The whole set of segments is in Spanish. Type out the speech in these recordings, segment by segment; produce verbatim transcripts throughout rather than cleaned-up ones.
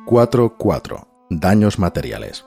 cuatro cuatro. Daños materiales.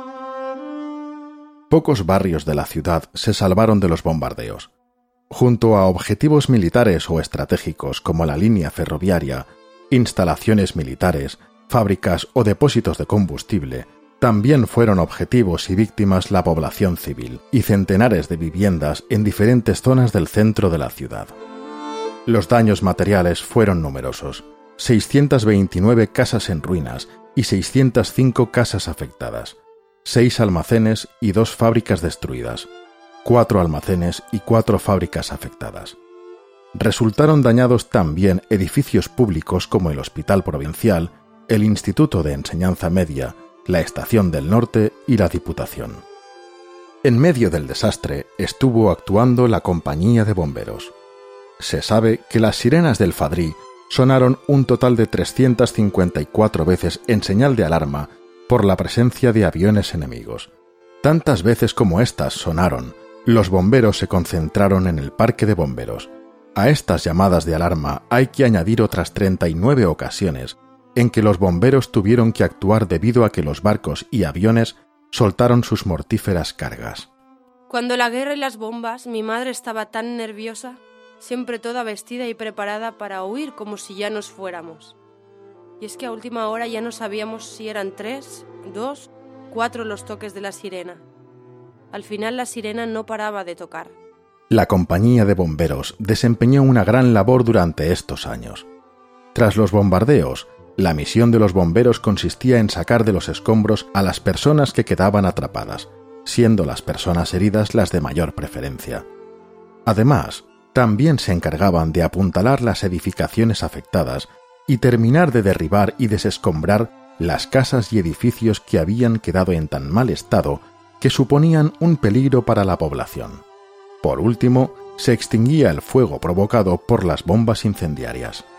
Pocos barrios de la ciudad se salvaron de los bombardeos. Junto a objetivos militares o estratégicos como la línea ferroviaria, instalaciones militares, fábricas o depósitos de combustible, también fueron objetivos y víctimas la población civil y centenares de viviendas en diferentes zonas del centro de la ciudad. Los daños materiales fueron numerosos: seiscientas veintinueve casas en ruinas y seiscientas cinco casas afectadas, seis almacenes y dos fábricas destruidas, cuatro almacenes y cuatro fábricas afectadas. Resultaron dañados también edificios públicos como el Hospital Provincial, el Instituto de Enseñanza Media, la Estación del Norte y la Diputación. En medio del desastre estuvo actuando la Compañía de Bomberos. Se sabe que las sirenas del Fadrí sonaron un total de trescientas cincuenta y cuatro veces en señal de alarma por la presencia de aviones enemigos. Tantas veces como éstas sonaron, los bomberos se concentraron en el parque de bomberos. A estas llamadas de alarma hay que añadir otras treinta y nueve ocasiones en que los bomberos tuvieron que actuar debido a que los barcos y aviones soltaron sus mortíferas cargas. Cuando la guerra y las bombas, mi madre estaba tan nerviosa, siempre toda vestida y preparada para huir como si ya nos fuéramos. Y es que a última hora ya no sabíamos si eran tres, dos, cuatro los toques de la sirena. Al final la sirena no paraba de tocar. La Compañía de Bomberos desempeñó una gran labor durante estos años. Tras los bombardeos, la misión de los bomberos consistía en sacar de los escombros a las personas que quedaban atrapadas, siendo las personas heridas las de mayor preferencia. Además, también se encargaban de apuntalar las edificaciones afectadas y terminar de derribar y desescombrar las casas y edificios que habían quedado en tan mal estado que suponían un peligro para la población. Por último, se extinguía el fuego provocado por las bombas incendiarias.